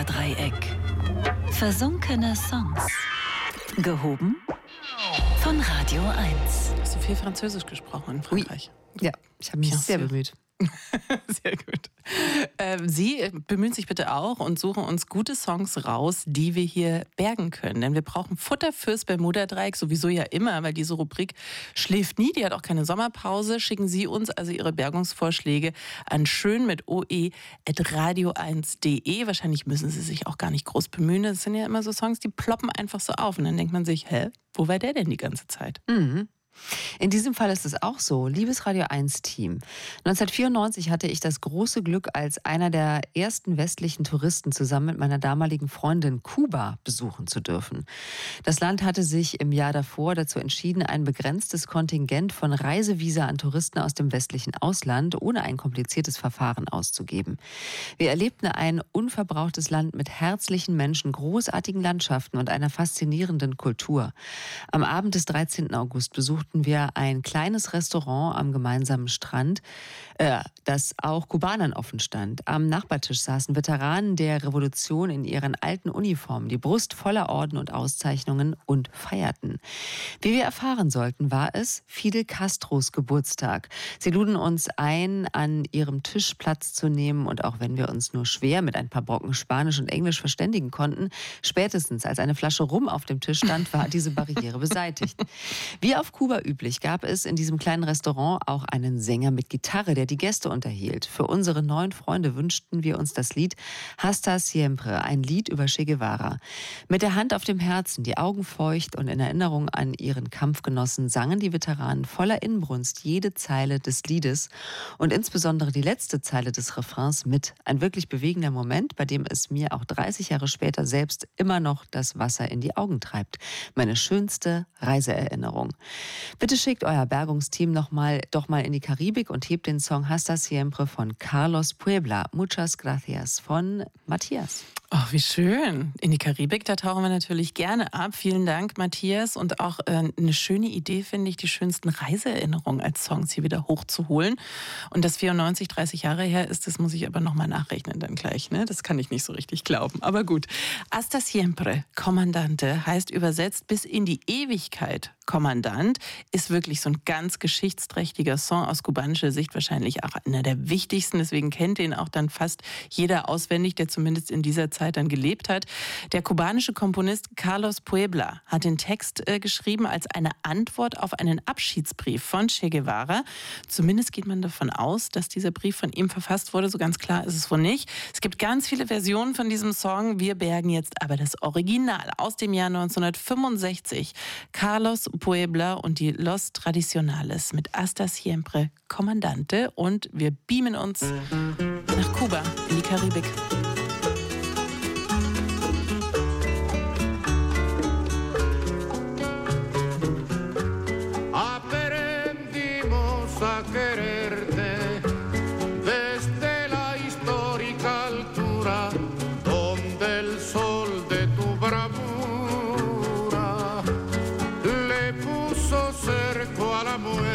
Bermuda-Dreieck. Versunkene Songs. Gehoben von Radio 1. Hast du viel Französisch gesprochen in Frankreich? Oui. Ja, ich habe mich sehr bemüht. Sehr gut. Sie bemühen sich bitte auch und suchen uns gute Songs raus, die wir hier bergen können. Denn wir brauchen Futter fürs Bermuda-Dreieck, sowieso ja immer, weil diese Rubrik schläft nie, die hat auch keine Sommerpause. Schicken Sie uns also Ihre Bergungsvorschläge an schön mit oe@radio1.de. Wahrscheinlich müssen Sie sich auch gar nicht groß bemühen. Das sind ja immer so Songs, die ploppen einfach so auf. Und dann denkt man sich, wo war der denn die ganze Zeit? Mhm. In diesem Fall ist es auch so. Liebes Radio 1-Team. 1994 hatte ich das große Glück, als einer der ersten westlichen Touristen zusammen mit meiner damaligen Freundin Kuba besuchen zu dürfen. Das Land hatte sich im Jahr davor dazu entschieden, ein begrenztes Kontingent von Reisevisa an Touristen aus dem westlichen Ausland ohne ein kompliziertes Verfahren auszugeben. Wir erlebten ein unverbrauchtes Land mit herzlichen Menschen, großartigen Landschaften und einer faszinierenden Kultur. Am Abend des 13. August besuchten wir ein kleines Restaurant am gemeinsamen Strand, das auch Kubanern offen stand. Am Nachbartisch saßen Veteranen der Revolution in ihren alten Uniformen, die Brust voller Orden und Auszeichnungen, und feierten. Wie wir erfahren sollten, war es Fidel Castros Geburtstag. Sie luden uns ein, an ihrem Tisch Platz zu nehmen, und auch wenn wir uns nur schwer mit ein paar Brocken Spanisch und Englisch verständigen konnten, spätestens als eine Flasche Rum auf dem Tisch stand, war diese Barriere beseitigt. Wie auf Kuba üblich gab es in diesem kleinen Restaurant auch einen Sänger mit Gitarre, der die Gäste unterhielt. Für unsere neuen Freunde wünschten wir uns das Lied Hasta Siempre, ein Lied über Che Guevara. Mit der Hand auf dem Herzen, die Augen feucht und in Erinnerung an ihren Kampfgenossen, sangen die Veteranen voller Inbrunst jede Zeile des Liedes und insbesondere die letzte Zeile des Refrains mit. Ein wirklich bewegender Moment, bei dem es mir auch 30 Jahre später selbst immer noch das Wasser in die Augen treibt. Meine schönste Reiseerinnerung. Bitte schickt euer Bergungsteam doch mal in die Karibik und hebt den Song Hasta Siempre von Carlos Puebla. Muchas gracias von Matthias. Oh, wie schön. In die Karibik, da tauchen wir natürlich gerne ab. Vielen Dank, Matthias. Und auch eine schöne Idee, finde ich, die schönsten Reiseerinnerungen als Songs hier wieder hochzuholen. Und das 94, 30 Jahre her ist, das muss ich aber nochmal nachrechnen dann gleich. Ne? Das kann ich nicht so richtig glauben. Aber gut. Hasta Siempre, Kommandante, heißt übersetzt bis in die Ewigkeit. Kommandant ist wirklich so ein ganz geschichtsträchtiger Song aus kubanischer Sicht, wahrscheinlich auch einer der wichtigsten. Deswegen kennt den auch dann fast jeder auswendig, der zumindest in dieser Zeit dann gelebt hat. Der kubanische Komponist Carlos Puebla hat den Text geschrieben als eine Antwort auf einen Abschiedsbrief von Che Guevara. Zumindest geht man davon aus, dass dieser Brief von ihm verfasst wurde. So ganz klar ist es wohl nicht. Es gibt ganz viele Versionen von diesem Song. Wir bergen jetzt aber das Original aus dem Jahr 1965. Carlos Puebla und die Los Tradicionales mit Hasta Siempre, Kommandante, und wir beamen uns nach Kuba in die Karibik. Aprendimos a quererte desde la histórica altura donde el sol de tu bravura le puso cerco a la muerte.